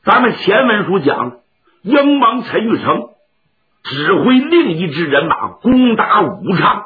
咱们前文书讲了，英王陈玉成指挥另一支人马攻打武昌，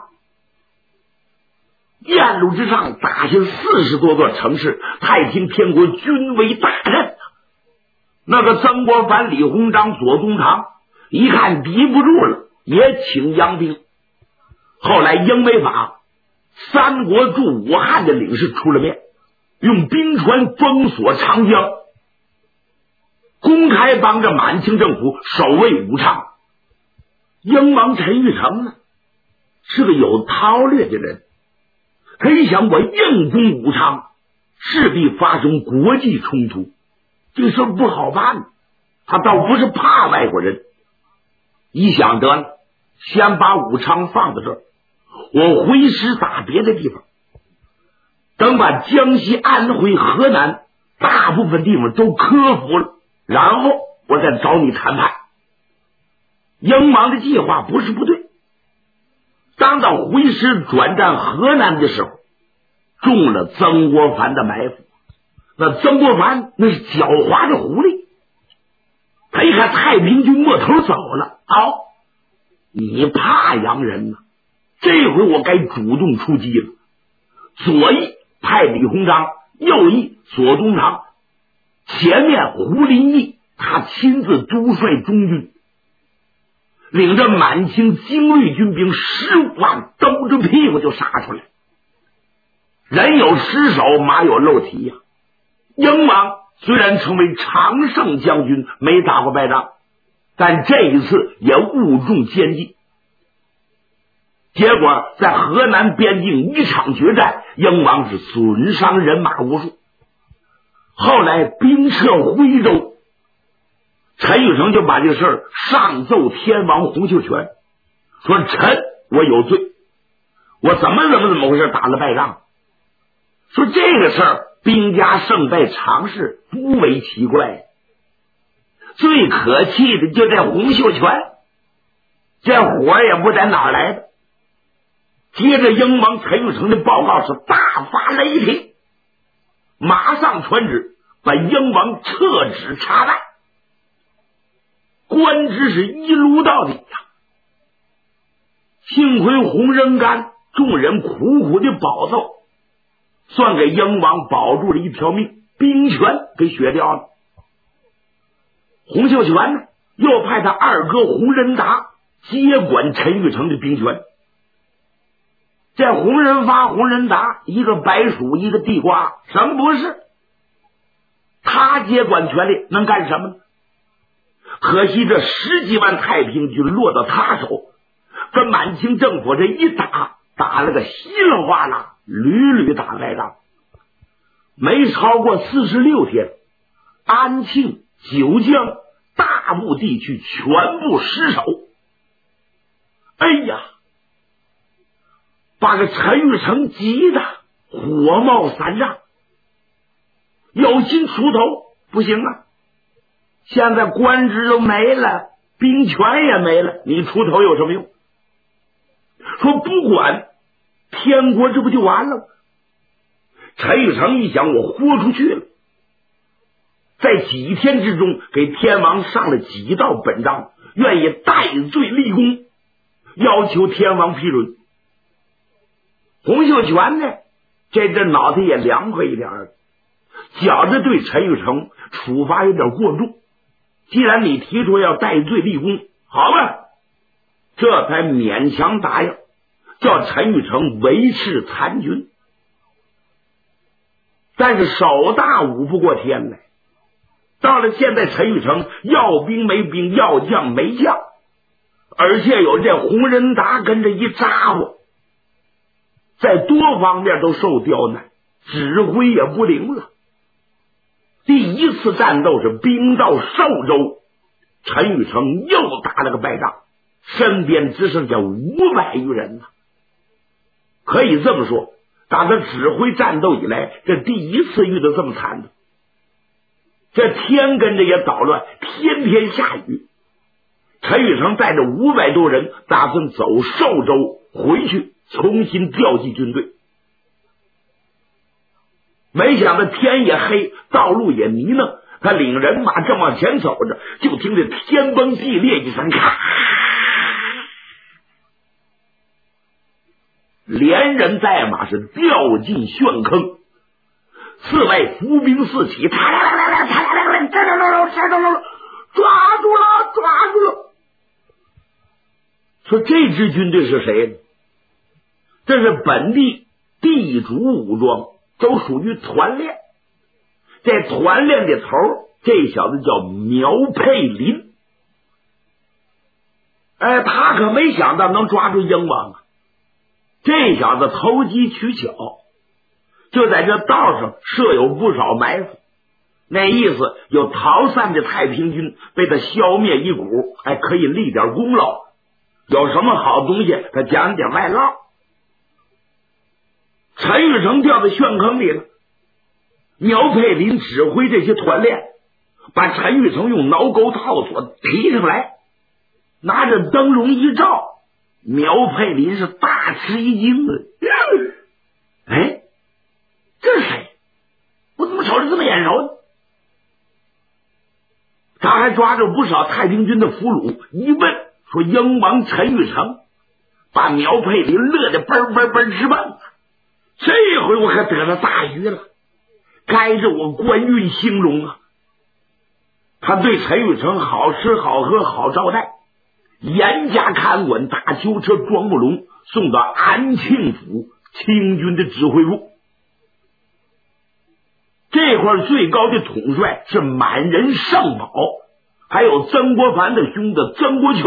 沿路之上打下40多座城市，太平天国军威大振。那个曾国藩、李鸿章、左宗棠一看敌不住了，也请洋兵。后来英美法三国驻武汉的领事出了面，用兵船封锁长江，公开帮着满清政府守卫武昌。英王陈玉成呢，是个有韬略的人，他一想，我硬攻武昌势必发生国际冲突，这事不好办。他倒不是怕外国人，一想得了，先把武昌放在这儿，我回师打别的地方，等把江西、安徽、河南大部分地方都克服了，然后我再找你谈判。英王的计划不是不对，当到回师转战河南的时候，中了曾国藩的埋伏。那曾国藩那是狡猾的狐狸，他一看太平军摸头走了，你怕洋人呢？这回我该主动出击了。左翼派李鸿章，右翼左宗棠，前面胡林翼他亲自督率中军，领着满清精锐军兵15万，兜着屁股就杀出来。人有失手，马有漏蹄呀。英王虽然成为常胜将军，没打过败仗，但这一次也误中奸计。结果在河南边境一场决战，英王是损伤人马无数。后来兵撤徽州，陈玉成就把这事儿上奏天王洪秀全，说臣我有罪，我怎么回事打了败仗。说这个事儿兵家胜败常事，不为奇怪。最可气的就这洪秀全，这火也不知道哪儿来的。接着英王陈玉成的报告是大发雷霆，马上传旨把英王撤职查办，官职是一撸到底呀。幸亏洪仁玕众人苦苦的保奏，算给英王保住了一条命，兵权给削掉了。洪秀全呢，又派他二哥洪仁达接管陈玉成的兵权。这洪仁发、洪仁达，一个白鼠，一个地瓜，什么不是？他接管权力能干什么呢？可惜这10几万太平军落到他手，跟满清政府这一打了个稀里哗啦，屡屡打败仗。没超过46天，安庆、九江大部地区全部失守。哎呀，把这陈玉成急得火冒三丈，有心出头不行啊，现在官职都没了，兵权也没了，你出头有什么用？说不管天国，这不就完了吗？陈玉成一想，我豁出去了，在几天之中给天王上了几道本章，愿意戴罪立功，要求天王批准。洪秀全呢，这脑袋也凉快一点儿，觉着对陈玉成处罚有点过重，既然你提出要戴罪立功，好吧，这才勉强答应，叫陈玉成维持参军。但是手大舞不过天来，到了现在陈玉成要兵没兵，要将没将，而且有这洪仁达跟着一扎伙，在多方面都受刁难，指挥也不灵了。第一次战斗是兵到寿州，陈玉成又打了个败仗，身边只剩下500余人了。可以这么说，打他指挥战斗以来，这第一次遇到这么惨的。这天跟着也捣乱，天天下雨。陈玉成带着500多人打算走寿州回去重新调集军队，没想到天也黑，道路也泥泞， 他领人马正往前走着，就听着天崩地裂一声，咔，连人带马是掉进陷坑，四外伏兵四起，抓住了！说这支军队是谁呢？这是本地地主武装，都属于团练。这团练的头，这小子叫苗佩林。他可没想到能抓住英王啊！这小子投机取巧，就在这道上设有不少埋伏。那意思有逃散的太平军被他消灭一股，还可以立点功劳。有什么好东西，他讲点外唠。陈玉成掉到陷坑里了，苗佩林指挥这些团练，把陈玉成用挠钩套索提上来，拿着灯笼一照，苗佩林是大吃一惊了。这是谁？我怎么瞅着这么眼熟呢？他还抓着不少太平军的俘虏，一问说英王陈玉成，把苗佩林乐得嘣嘣嘣直蹦。这回我可得了大鱼了，该着我官运兴隆啊！他对陈玉成好吃好喝好招待，严加看管，大囚车装木龙送到安庆府清军的指挥部。这块最高的统帅是满人盛宝，还有曾国藩的兄弟曾国荃。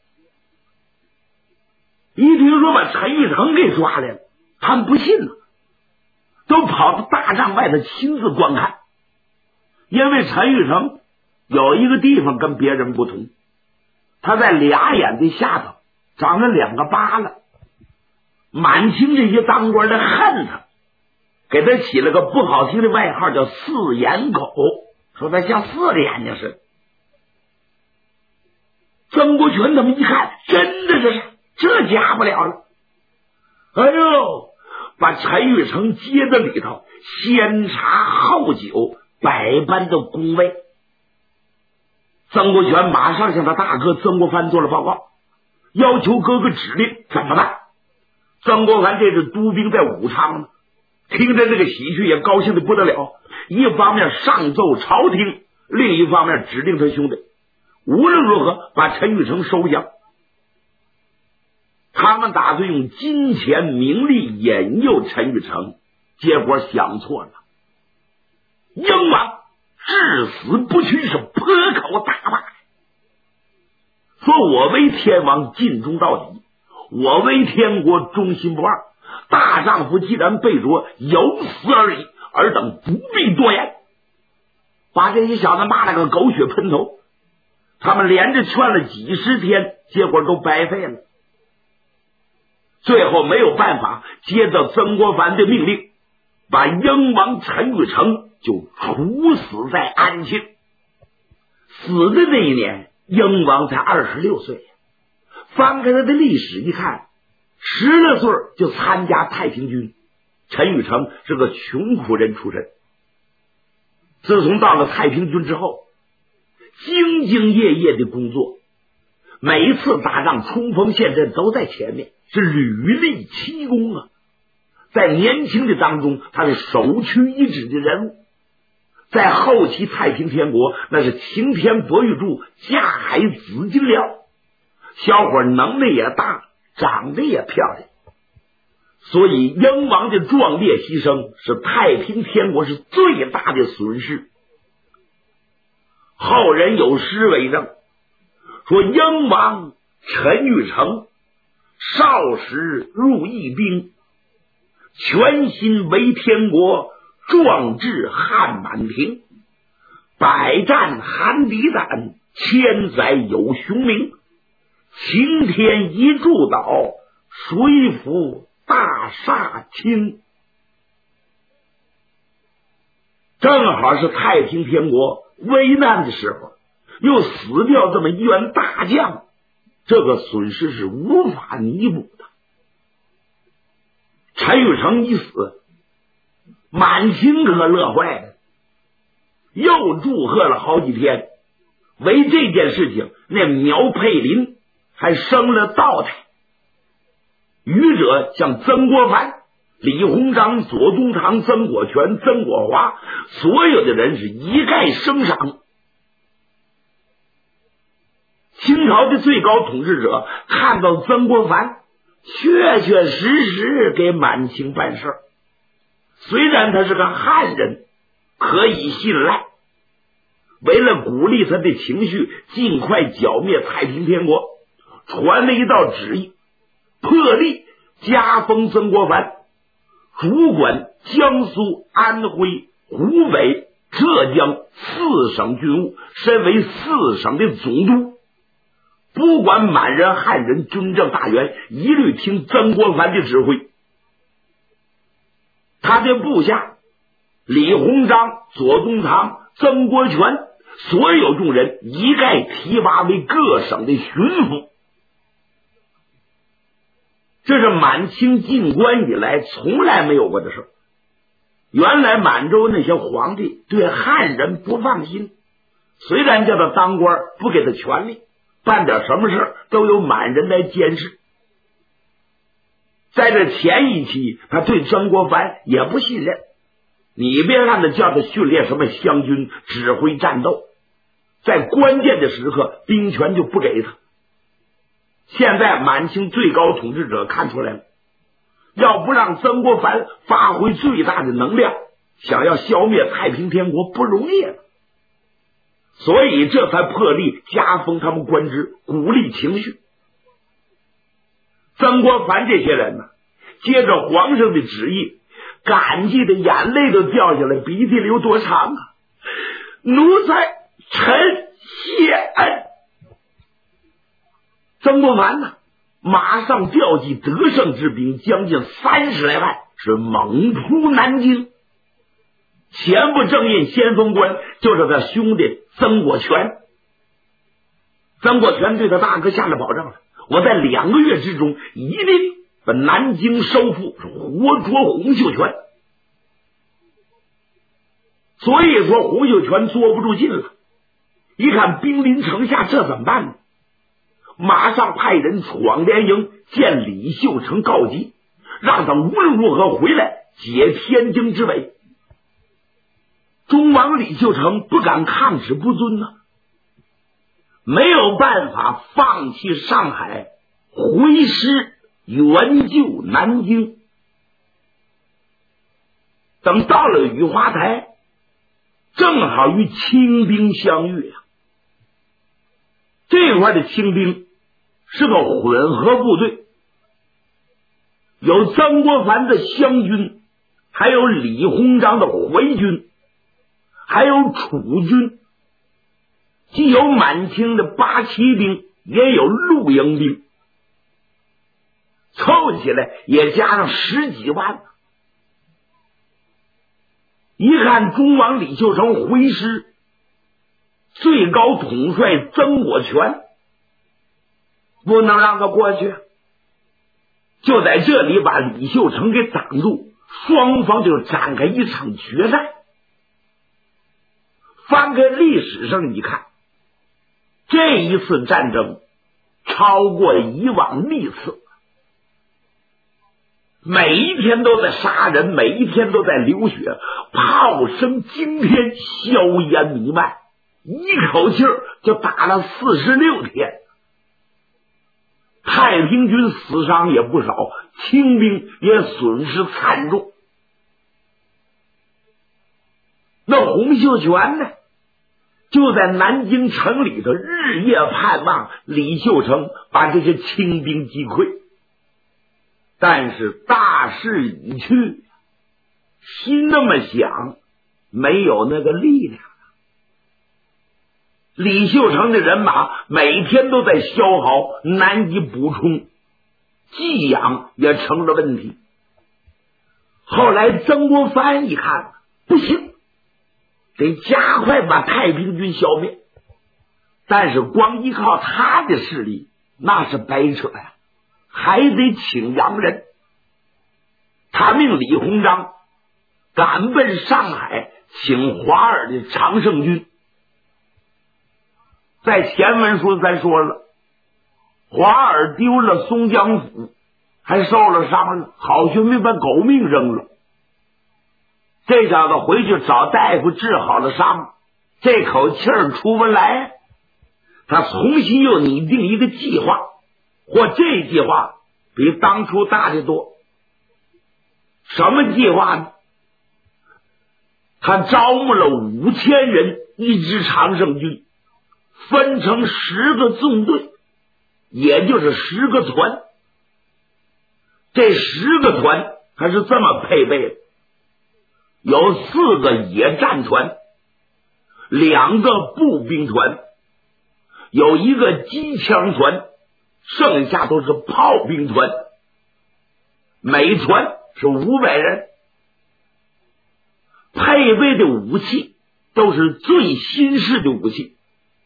一听说把陈玉成给抓来了，他们不信了，都跑到大帐外头亲自观看。因为陈玉成有一个地方跟别人不同，他在俩眼的下头长了两个疤了。满清这些当官的恨他，给他起了个不好听的外号叫四眼狗，说他像四个眼睛似的。曾国荃他们一看，真的这假不了了。把陈玉成接在里头，先茶后酒，百般的恭维。曾国荃马上向他大哥曾国藩做了报告，要求哥哥指令怎么办。曾国藩这是督兵在武昌呢，听着这个喜讯也高兴的不得了，一方面上奏朝廷，另一方面指令他兄弟无论如何把陈玉成收下。他们打算用金钱名利引诱陈玉成，结果想错了。英王至死不屈，是破口大骂，说我为天王尽忠到底，我为天国忠心不二，大丈夫既然被捉，有死而已，尔等不必多言。把这些小子骂了个狗血喷头，他们连着劝了几十天，结果都白费了。最后没有办法，接到曾国藩的命令，把英王陈玉成就处死在安庆。死的那一年，英王才26岁。翻开他的历史一看，10来岁就参加太平军。陈玉成是个穷苦人出身，自从到了太平军之后，兢兢业业的工作，每一次打仗冲锋陷阵都在前面，是屡立奇功啊！在年轻的当中，他是首屈一指的人物。在后期太平天国，那是擎天博玉柱，架海紫金辽。小伙能力也大，长得也漂亮，所以英王的壮烈牺牲是太平天国是最大的损失。后人有诗为证，说英王陈玉成少时入义兵，全心为天国，壮志汉满庭。百战含敌胆，千载有雄名。擎天一柱倒，谁服大厦倾。正好是太平天国危难的时候，又死掉这么一员大将，这个损失是无法弥补的。陈玉成一死，满清可乐坏了， 又祝贺了好几天。为这件事情，那苗佩林还升了道台。愚者像曾国藩、李鸿章、左宗棠、曾国荃、曾国华，所有的人是一概升赏。清朝的最高统治者看到曾国藩确确实实给满清办事，虽然他是个汉人，可以信赖。为了鼓励他的情绪，尽快剿灭太平天国，传了一道旨意，破例加封曾国藩主管江苏、安徽、湖北、浙江4省军务，身为4省的总督，不管满人汉人，军政大员一律听曾国藩的指挥。他的部下李鸿章、左宗棠、曾国荃所有众人一概提拔为各省的巡抚。这是满清进关以来从来没有过的事。原来满洲那些皇帝对汉人不放心，虽然叫他当官，不给他权力，办点什么事都由满人来监视。在这前一期，他对曾国藩也不信任，你别让他叫他训练什么湘军，指挥战斗，在关键的时刻兵权就不给他。现在满清最高统治者看出来了，要不让曾国藩发挥最大的能量，想要消灭太平天国不容易了，所以这才破例加封他们官职，鼓励情绪。曾国藩这些人呢，接着皇上的旨意，感激的眼泪都掉下来，鼻涕流多长啊！奴才臣谢恩。曾国藩呢，马上调集得胜之兵将近30来万，是猛扑南京。前不正印先锋官就是他兄弟曾国荃。曾国荃对他大哥下了保证了，我在2个月之中一定把南京收复，活捉洪秀全。所以说洪秀全坐不住劲了，一看兵临城下，这怎么办呢？马上派人闯联营见李秀成告急，让他无论如何回来解天津之围。忠王李秀成不敢抗旨不遵啊，没有办法放弃上海，回师援救南京。等到了雨花台，正好与清兵相遇啊。这块的清兵是个混合部队，有曾国藩的湘军，还有李鸿章的淮军，还有楚军，既有满清的八旗兵，也有陆营兵，凑起来也加上10几万。一看忠王李秀成回师，最高统帅曾国荃不能让他过去，就在这里把李秀成给挡住，双方就展开一场决战。翻开历史上一看，这一次战争超过以往历次，每一天都在杀人，每一天都在流血，炮声惊天，硝烟弥漫，一口气就打了46天。太平军死伤也不少，清兵也损失惨重。那洪秀全呢，就在南京城里头日夜盼望李秀成把这些清兵击溃，但是大势已去，心那么想，没有那个力量。李秀成的人马每天都在消耗，难以补充，给养也成了问题。后来曾国藩一看不行，得加快把太平军消灭，但是光依靠他的势力那是白扯呀，还得请洋人。他命李鸿章赶奔上海请华尔的常胜军。在前文书咱说了，华尔丢了松江府，还受了伤了，好兄弟把狗命扔了。这小子回去找大夫治好了伤，这口气儿出不来，他重新又拟定一个计划，或这计划比当初大得多。什么计划呢？他招募了5000人一支常胜军，分成10个纵队，也就是10个团。这10个团还是这么配备的，有4个野战团，2个步兵团，有1个机枪团，剩下都是炮兵团，每团是500人，配备的武器都是最新式的武器。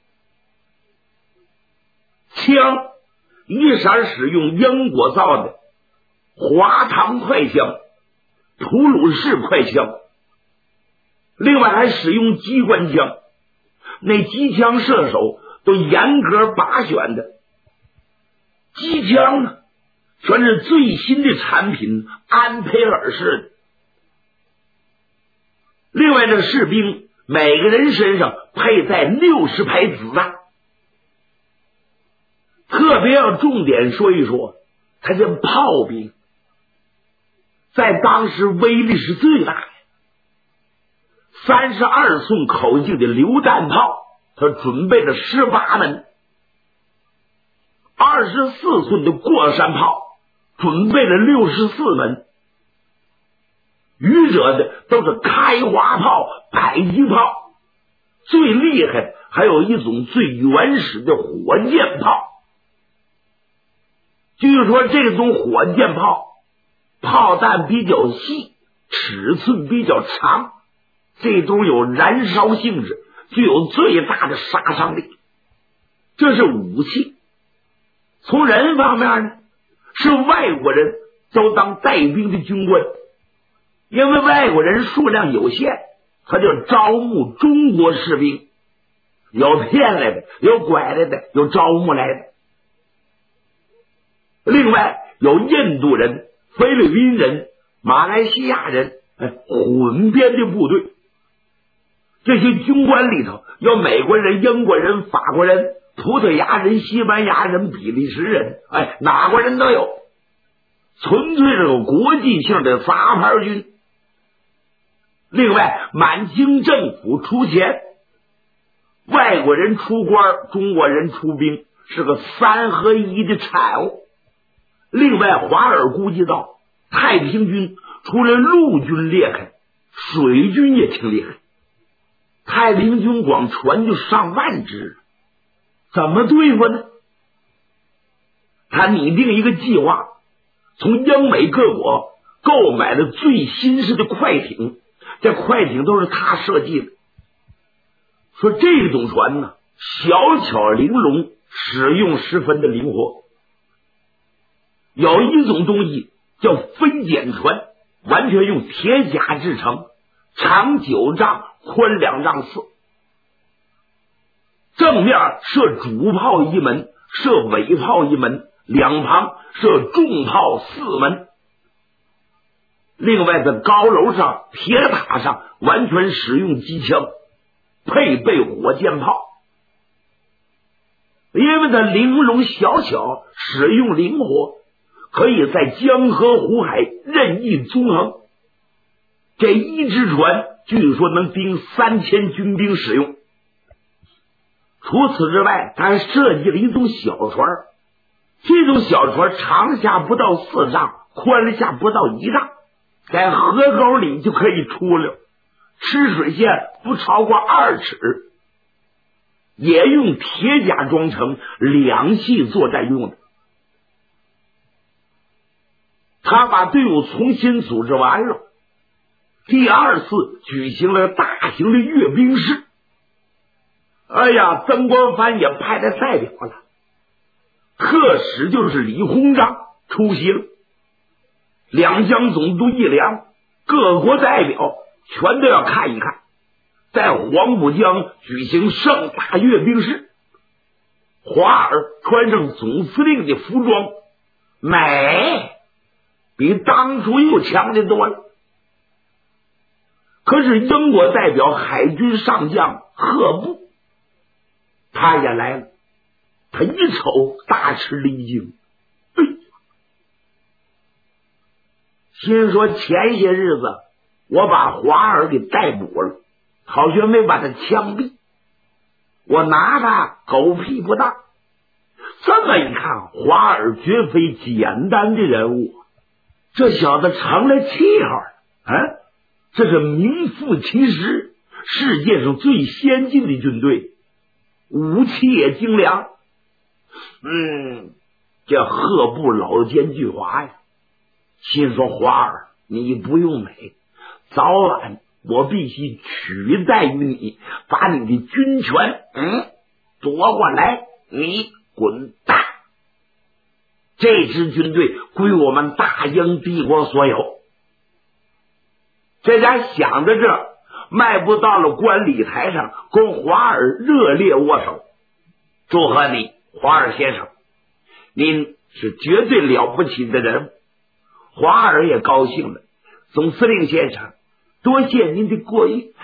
枪一色使用英国造的华堂快枪、普鲁士快枪，另外还使用机关枪，那机枪射手都严格靶选的。机枪呢，全是最新的产品，安培尔式的。另外这士兵每个人身上佩戴60排子弹。特别要重点说一说他这炮兵，在当时威力是最大的。32寸口径的榴弹炮，他准备了18门；24寸的过山炮准备了64门。余者的都是开花炮、迫击炮，最厉害的还有一种最原始的火箭炮。据说这种火箭炮炮弹比较细，尺寸比较长，这都有燃烧性质，具有最大的杀伤力。这是武器。从人方面呢，是外国人都当带兵的军官，因为外国人数量有限，他就招募中国士兵，有骗来的，有拐来的，有招募来的。另外有印度人、菲律宾人、马来西亚人，混编的部队。这些军官里头有美国人、英国人、法国人、葡萄牙人、西班牙人、比利时人，哪国人都有，纯粹是个国际性的杂牌军。另外满清政府出钱，外国人出官，中国人出兵，是个3合1的产物。另外华尔估计到太平军除了陆军厉害，水军也挺厉害，太平军光船就上万只，怎么对付呢？他拟定一个计划，从英美各国购买了最新式的快艇，这快艇都是他设计的。说这种船呢，小巧玲珑，使用十分的灵活。有一种东西叫飞剪船，完全用铁甲制成，长9丈，宽2丈4，正面射主炮1门，射尾炮1门，两旁射重炮4门。另外在高楼上、铁塔上完全使用机枪，配备火箭炮。因为它玲珑小巧，使用灵活，可以在江河湖海任意纵横。这一只船据说能顶3000军兵使用。除此之外，他还设计了一种小船，这种小船长下不到4丈，宽下不到1丈，在河沟里就可以出来，吃水线不超过2尺，也用铁甲装成，2栖作战用的。他把队伍重新组织完了，第2次举行了大型的阅兵式。曾国藩也派了代表了，特使就是李鸿章出席了，两江总督一良，各国代表全都要看一看在黄浦江举行盛大阅兵式。华尔穿上总司令的服装，美比当初又强的多了。可是英国代表海军上将赫布他也来了，他一瞅大吃了一惊，心说前些日子我把华尔给逮捕了，好像没把他枪毙，我拿他狗屁不当。这么一看，华尔绝非简单的人物，这小子成了气候了，这是名副其实世界上最先进的军队，武器也精良。这赫布老奸巨猾呀，心说华尔你不用美，早晚我必须取代于你，把你的军权夺过来，你滚蛋！这支军队归我们大英帝国所有。这家想着这，迈步到了观礼台上，跟华尔热烈握手。祝贺你，华尔先生，您是绝对了不起的人。华尔也高兴了，总司令先生，多谢您的过誉。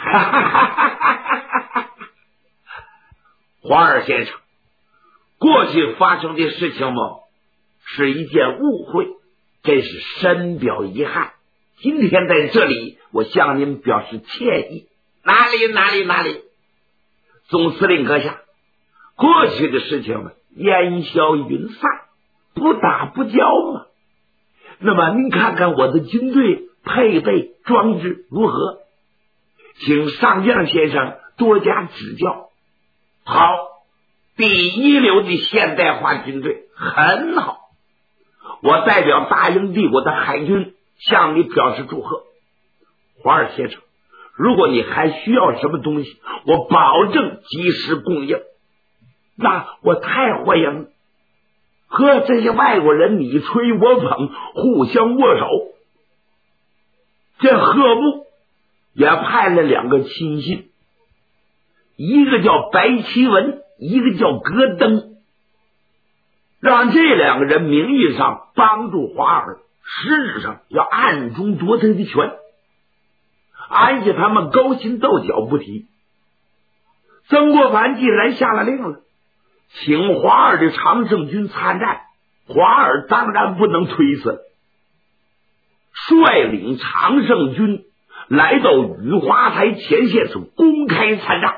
华尔先生，过去发生的事情嘛，是一件误会，真是深表遗憾。今天在这里，我向您表示歉意。哪里，总司令阁下，过去的事情嘛，烟消云散，不打不交嘛。那么您看看我的军队配备装置如何？请上将先生多加指教。好，第一流的现代化军队，很好。我代表大英帝国的海军向你表示祝贺。华尔先生，如果你还需要什么东西，我保证及时供应。那我太欢迎了。和这些外国人你吹我捧，互相握手。这赫布也派了2个亲信，一个叫白奇文，一个叫戈登，让这2个人名义上帮助华尔，实质上要暗中夺他的权。安下他们勾心斗角不提，曾国藩既然下了令了，请华尔的常胜军参战，华尔当然不能推辞，率领常胜军来到雨花台前线，是公开参战。